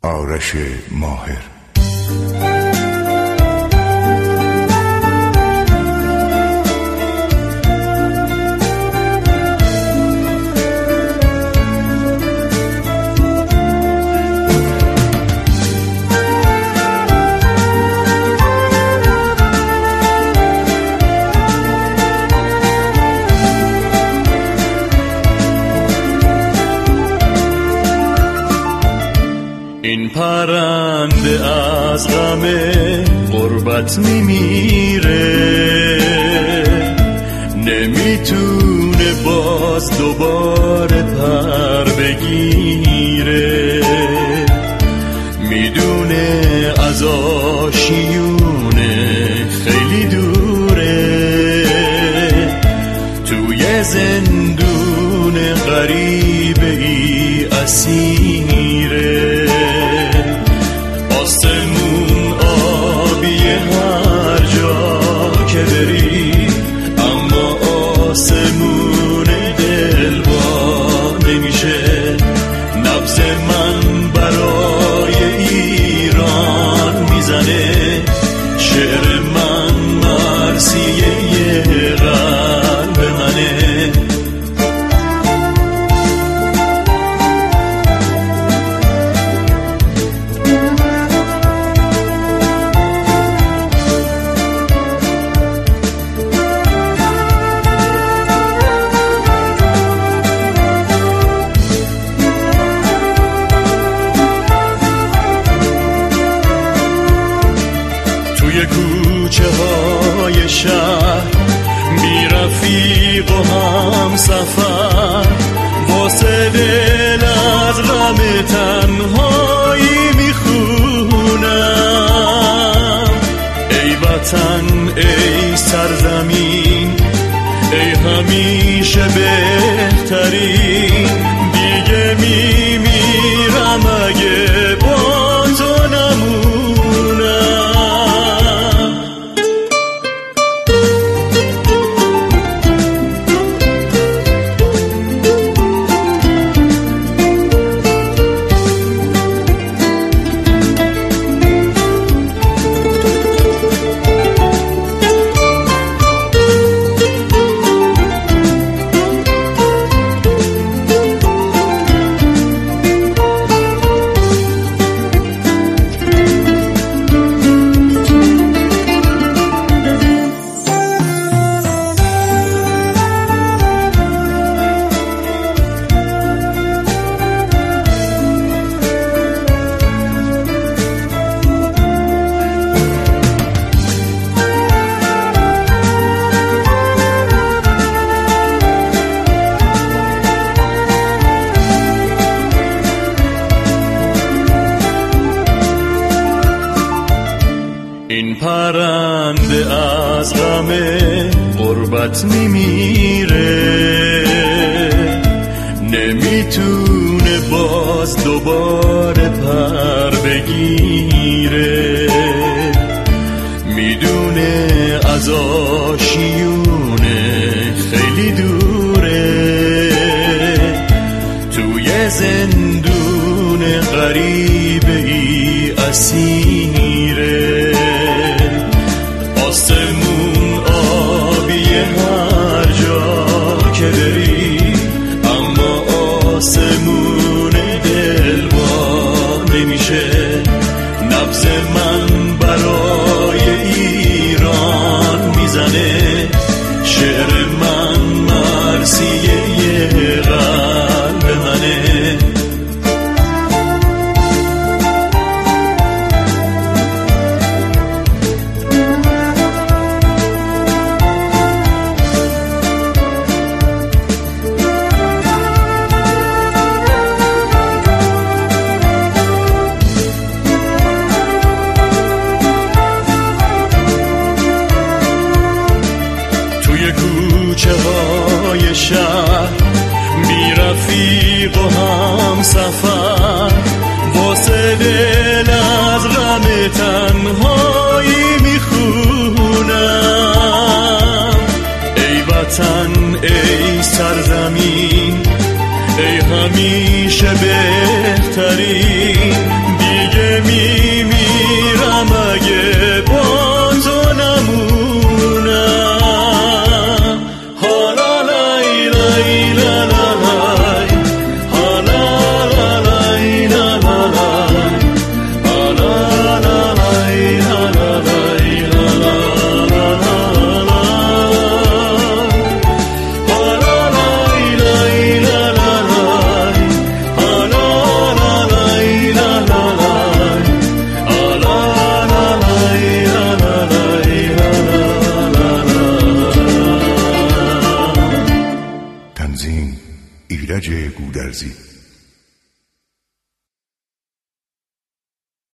آرش ماهر. این پرنده از غم غربت میمیره، نمیتونه باز دوباره پر بگیره، میدونه از آشیونه خیلی دوره، توی زندون غریبه ای اسیره. آسمون آبی هر جا که بری، اما آسمون دل وا نمیشه. نبض من برای ایران میزنه، شعر من مرثیه قلب منه. توی کوچه های شهر بی رفیق و هم سفر، واسه دل از غم تنهایی میخونم. ای وطن ای سرزمین، ای همیشه بهترین، دیگه میمیرم اگه با تو نمونم. این پرنده از غم غربت میمیره، نمیتونه باز دوباره پر بگیره، میدونه از آشیونه خیلی دوره، توی زندون غریبه ای اسیره. آسمون آبی هر جا که بری، اما آسمون دل وا نمیشه. نبض من برای ایران میزنه، شعر من مرثیه قلب منه. کوچه های شهر بی رفیق و هم سفر، واسه دل از غم تنهایی میخونم. ای وطن ای سرزمین، ای همیشه بهترین، عزیزی.